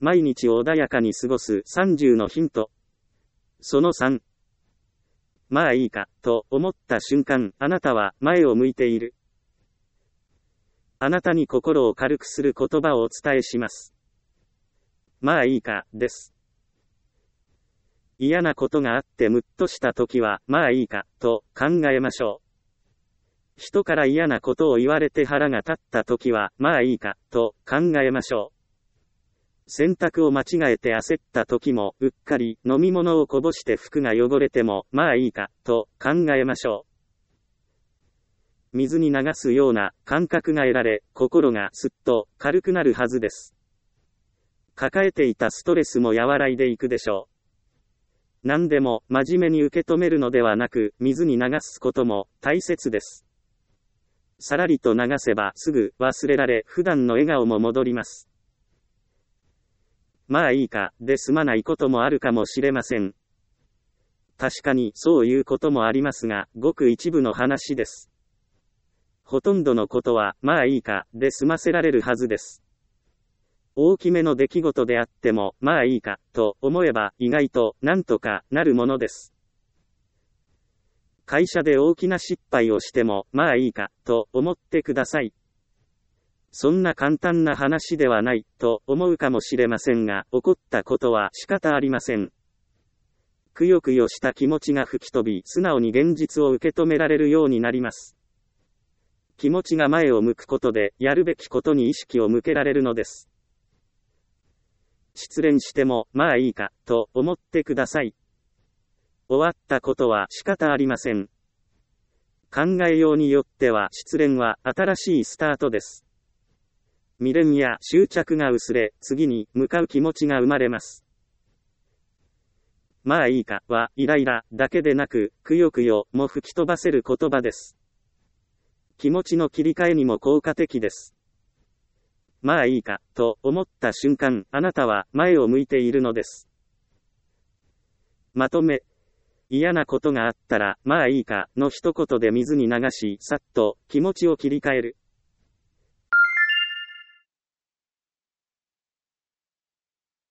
毎日を穏やかに過ごす30のヒント。その3。まあいいか、と思った瞬間、あなたは前を向いている。あなたに心を軽くする言葉をお伝えします。まあいいか、です。嫌なことがあってムッとしたときは、まあいいか、と考えましょう。人から嫌なことを言われて腹が立ったときは、まあいいか、と考えましょう。洗濯を間違えて焦ったときも、うっかり飲み物をこぼして服が汚れても、まあいいか、と考えましょう。水に流すような感覚が得られ、心がすっと軽くなるはずです。抱えていたストレスも和らいでいくでしょう。何でも真面目に受け止めるのではなく、水に流すことも大切です。さらりと流せばすぐ忘れられ、普段の笑顔も戻ります。まあいいか、で済まないこともあるかもしれません。確かにそういうこともありますが、ごく一部の話です。ほとんどのことは、まあいいか、で済ませられるはずです。大きめの出来事であっても、まあいいか、と思えば、意外と、なんとかなるものです。会社で大きな失敗をしても、まあいいか、と思ってください。そんな簡単な話ではない、と思うかもしれませんが、起こったことは仕方ありません。くよくよした気持ちが吹き飛び、素直に現実を受け止められるようになります。気持ちが前を向くことで、やるべきことに意識を向けられるのです。失恋しても、まあいいか、と思ってください。終わったことは仕方ありません。考えようによっては失恋は新しいスタートです。未練や執着が薄れ、次に向かう気持ちが生まれます。まあいいかはイライラだけでなく、くよくよも吹き飛ばせる言葉です。気持ちの切り替えにも効果的です。まあいいか、と思った瞬間、あなたは前を向いているのです。まとめ。嫌なことがあったら、まあいいか、の一言で水に流し、さっと気持ちを切り替える。